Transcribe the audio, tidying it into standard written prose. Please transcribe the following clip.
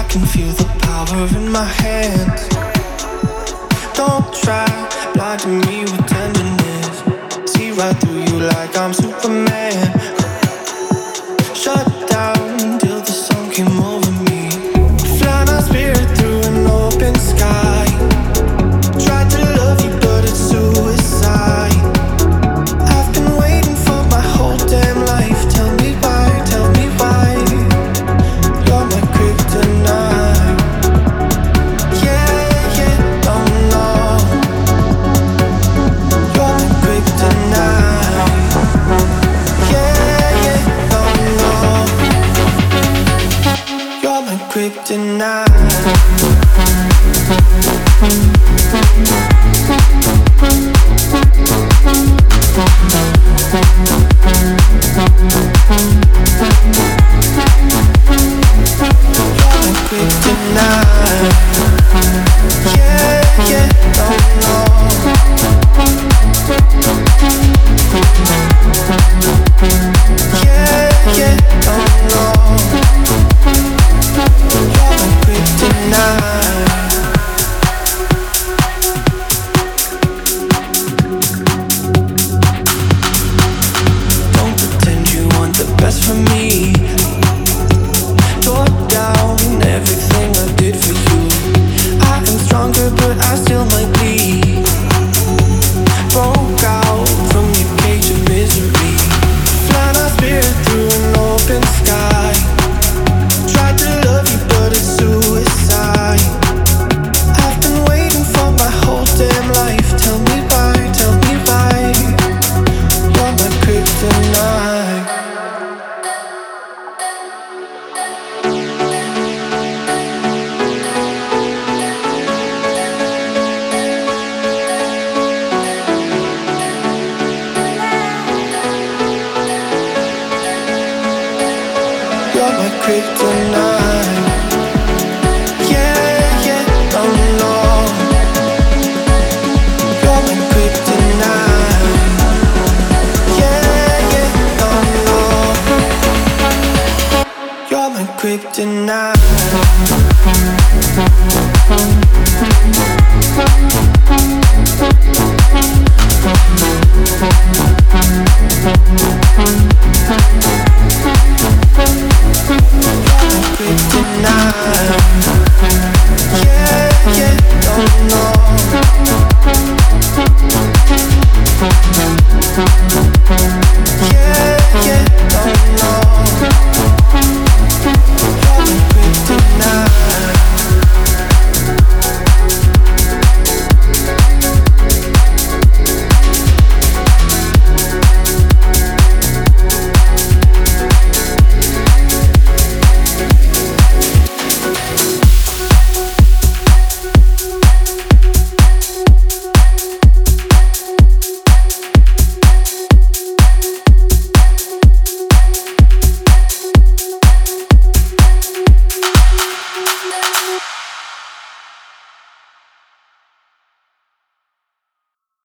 can feel the power in my hands. Don't try blinding me with tenderness. See right through you like I'm Superman. Shut down till the sun came over me. Fly my spirit through an open sky. Tried to love you but it's suicide. I've been waiting for my whole damn life. Tell me why, tell me why. You're my kryptonite. Yeah, yeah, oh no. You're my kryptonite. Yeah, yeah, oh no. You're my kryptonite. You're my kryptonite. Yeah, yeah, oh no. You're my kryptonite. Yeah, yeah, oh no. You're my kryptonite.